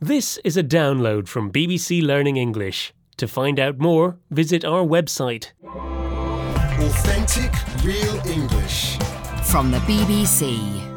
This is a download from BBC Learning English. To find out more, visit our website. Authentic, real English. From the BBC.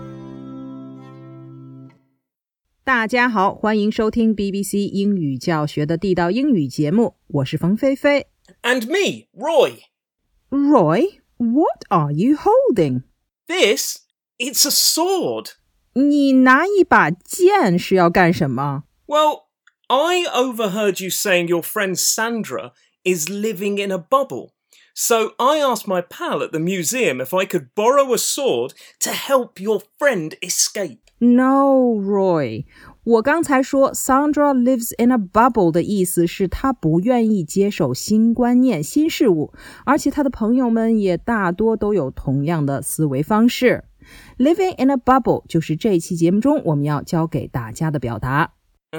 大家好，欢迎收听 BBC 英语教学的地道英语节目，我是冯菲菲。 And me, Roy. Roy, what are you holding? This? It's a sword. 你拿一把剑是要干什么？ Well, I overheard you saying your friend Sandra is living in a bubble. So I asked my pal at the museum if I could borrow a sword to help your friend escape. No, Roy. 我刚才说 Sandra lives in a bubble 的意思是她不愿意接受新观念、新事物，而且她的朋友们也大多都有同样的思维方式。Living in a bubble 就是这期节目中我们要教给大家的表达。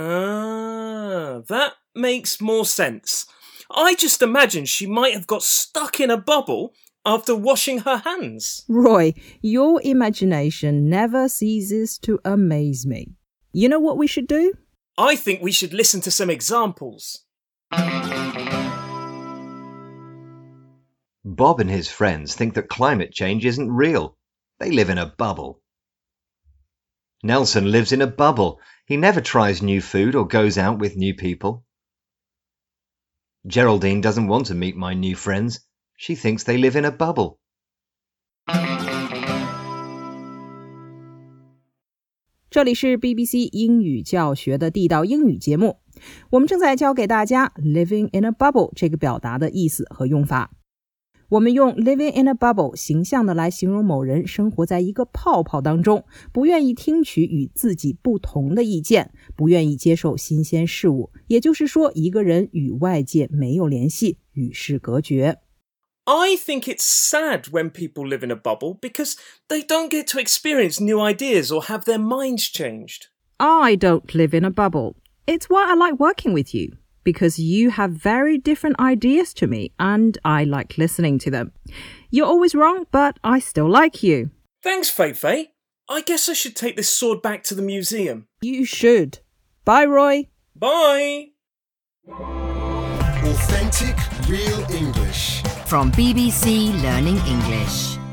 That makes more sense. I just imagined she might have got stuck in a bubble after washing her hands. Roy, your imagination never ceases to amaze me. You know what we should do? I think we should listen to some examples. Bob and his friends think that climate change isn't real. They live in a bubble. Nelson lives in a bubble. He never tries new food or goes out with new people. Geraldine doesn't want to meet my new friends. She thinks they live in a bubble. 这里是 BBC 英语教学的地道英语节目，我们正在教给大家 living in a bubble 这个表达的意思和用法。我们用 living in a bubble 形象的来形容某人生活在一个泡泡当中，不愿意听取与自己不同的意见，不愿意接受新鲜事物，也就是说一个人与外界没有联系，与世隔绝。 I think it's sad when people live in a bubble because they don't get to experience new ideas or have their minds changed. I don't live in a bubble. It's why I like working with you, because you have very different ideas to me and I like listening to them. You're always wrong, but I still like you. Thanks, Fei-Fei. I guess I should take this sword back to the museum. You should. Bye, Roy. Bye! Authentic, real English. From BBC Learning English.